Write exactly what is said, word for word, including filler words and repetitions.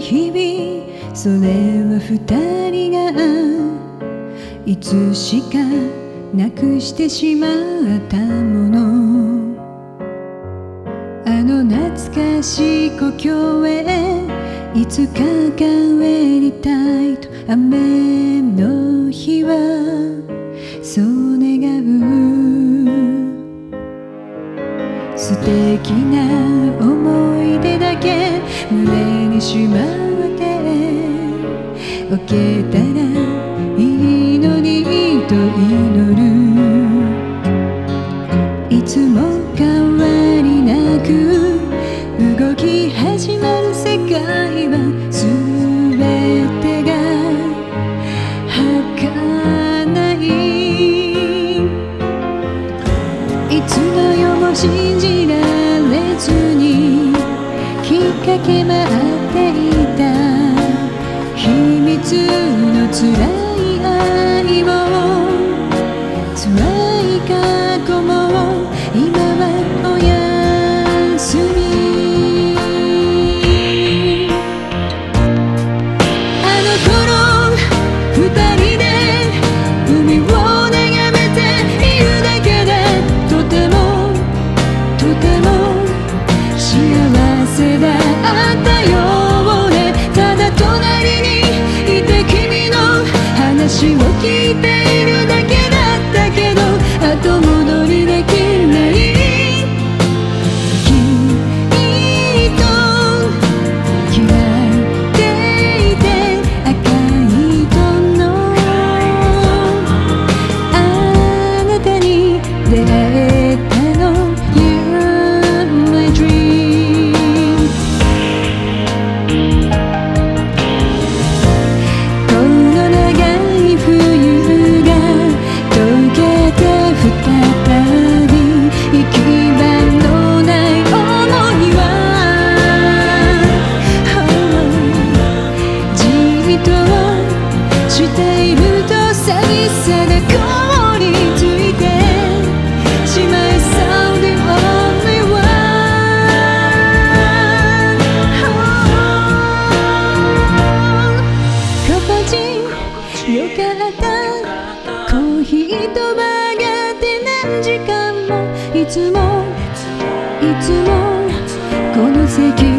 日々、それは二人がいつしかなくしてしまったもの。あの懐かしい故郷へいつか帰りたいと雨の日はそう願う。素敵な思い出だけ胸にしまっておけたらいいのにと祈る。いつも変わりなく動き始まる世界は全てが儚い。いつの世も信じられずにきっかけ待っていた秘密の辛い愛も辛い過去も今はおやすみ。あの頃二人で海を眺めているだけでとてもとても幸せだったようね。ただ隣にいて君の話を聞いているだけだったけど後戻りできない。きっと嫌っていて赤い糸のあなたに出会えたの You're my dream。 この長い冬が溶けて再び行き場のない想いはじっとしていると寂しさで凍りついてしまいそう。 The only one。 心地よかったコーヒーとバーガーで何時間もいつもいつもこの席